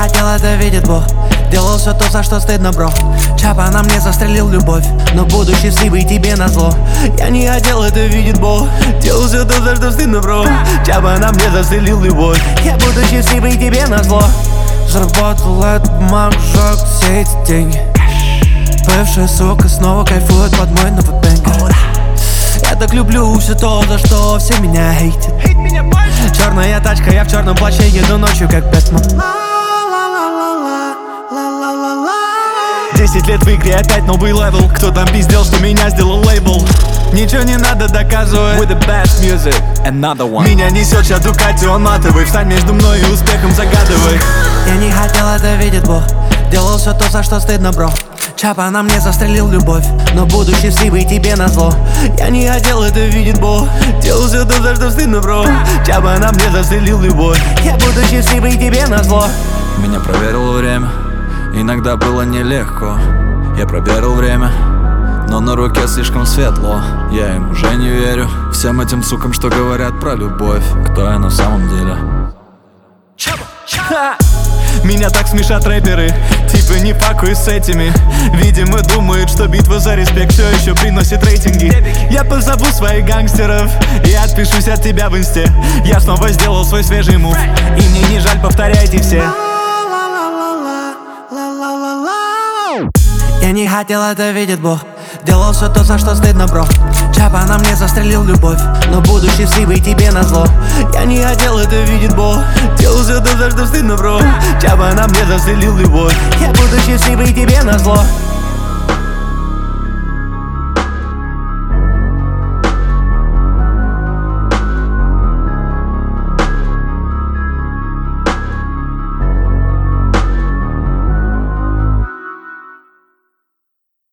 хотел, это видит Бог. Делал все то, за что стыдно, бро. Чапа на мне застрелил любовь, но буду счастливый тебе назло. Я не хотел, это видит Бог. Делал все то, за что стыдно, бро. Чапа на мне застрелил любовь. Я буду счастливый тебе назло. Заработал от бумажек все эти деньги. Бывшая сука снова кайфует под мой новый бэнгер. Я так люблю все то, за что все меня хейтят. Черная тачка, я в черном плаще еду ночью как Бэтмен. 10 лет в игре, опять новый левел. Кто там пиздел, что меня сделал лейбл? Ничего не надо доказывать. With the best music, another one. Меня несет сейчас Дукати, он матовый. Встань между мной и успехом, загадывай. Я не хотел, это видит Бог. Делал все то, за что стыдно, бро. Чапа на мне застрелил любовь, но буду счастливый тебе назло. Я не хотел, это видит Бог. Делал все то, за что стыдно, бро. Чапа на мне застрелил любовь. Я буду счастливый тебе назло. Меня проверило время, иногда было нелегко. Я проверил время, но на руке слишком светло. Я им уже не верю, всем этим сукам, что говорят про любовь. Кто я на самом деле? Меня так смешат рэперы, типа не факуй с этими. Видимо думают, что битва за респект все еще приносит рейтинги. Я позову своих гангстеров и отпишусь от тебя в инсте. Я снова сделал свой свежий мув, и мне не жаль, повторяйте все. Я не хотел, это видит Бог. Делал все то, за что стыдно, бро. Чапа на мне застрелил любовь, но буду счастливый тебе назло. Я не хотел, это видит Бог. Делал все то, за что стыдно, бро. Чапа на мне застрелил любовь. Я буду счастливый тебе назло.